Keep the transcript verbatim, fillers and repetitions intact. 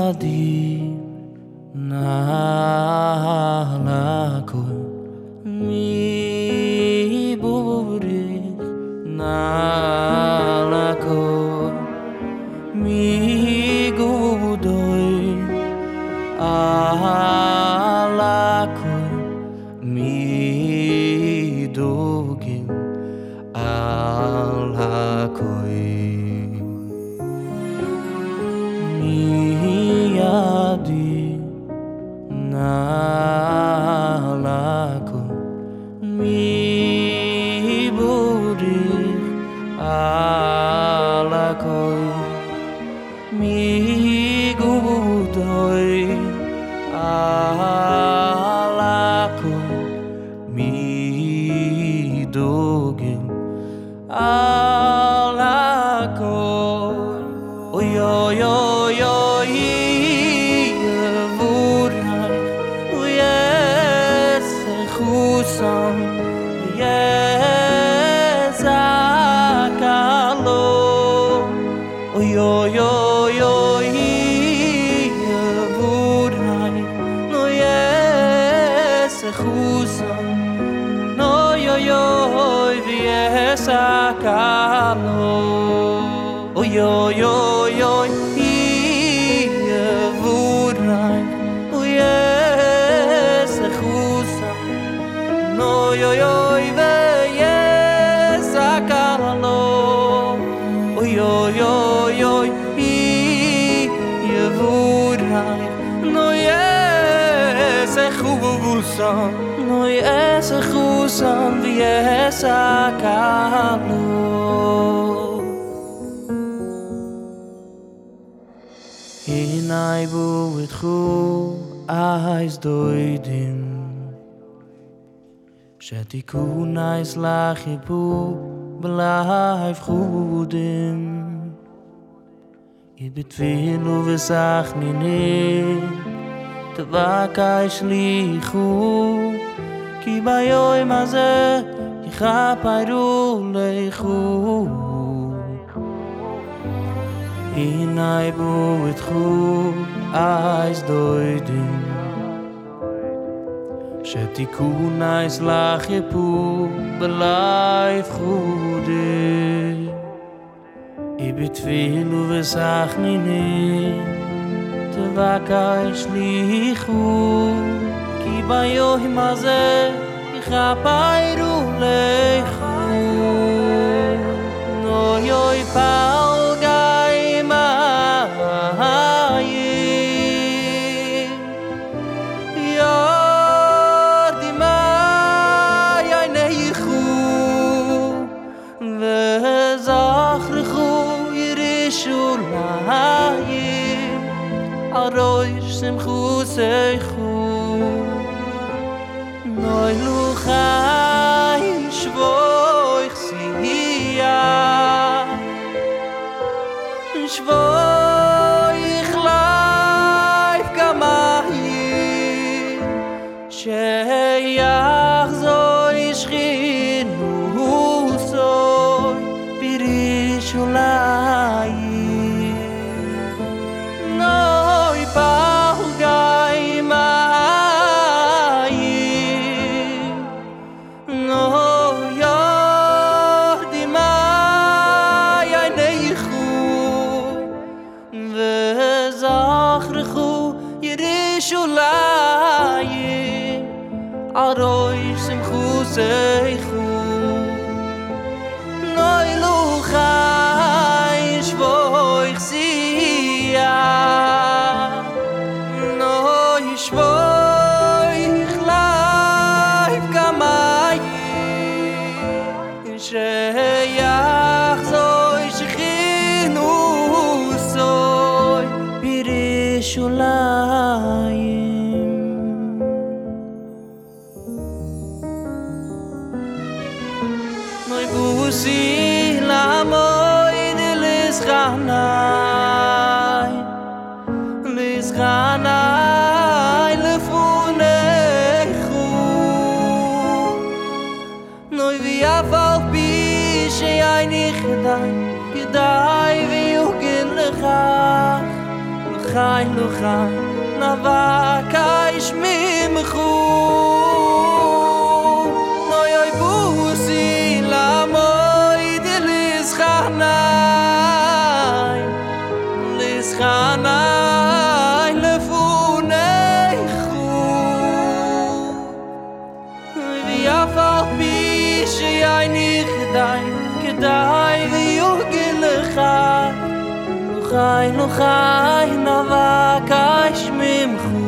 yadi nalakol mi burik nalakol mi gudoy alakol mi dogim alakol yadi nalakol mi burik alakol mi gudoy alakol mi dogim alakol oy oy oy oy Son yes akalo oy oy oy oy buray no yes khuson no oy oy yes akalo oy oy oy oy buray no yes khuson no yo yo ve yes akalo oy oy oy oy i yevuray no yes khuvusan no yes khusan yes akalo inay bu with khu eyes doidim שתיקונה יסלח יפו בלייב חודים יבטפילו וסחנינים תבקה ישליחו כי ביום הזה יכפרו לכו הנה יבו אתכו אייס דוידים שתיקונה יסלח יפו בלייב חודי יבטפילו וסחנינים תבקה ישליחו כי ביום הזה יכפרו לכו נו יוי פלגי מים יורדי מים ינכו וזכרכו ירושלים הראש שמחו שיחו נוי לוחי שבויך סייה שבויך לייב גמאי שיחזו ישכינו סוי בירושלים נוי פלגי מים נו יורדי מים ינכו וזכרכו ירושלים הראש שמחו שיחו נוי לוחי שבויך סייה נוי שבויך לייב גמאי שיחזו ישכינו סוי בירושלים נוי בוסי למויד לסחנאי לסחנאי לפונכו נוי ויאפל בי שיין יחדי כדאי ויוגן לך לך chai lo chai na vakaish mimchu no yoy busi la moid lis khanai lis khanai lefunei khu vi afal bi shey nikhdai kedai vi yugel chai Chai no chai na vakaish mimchu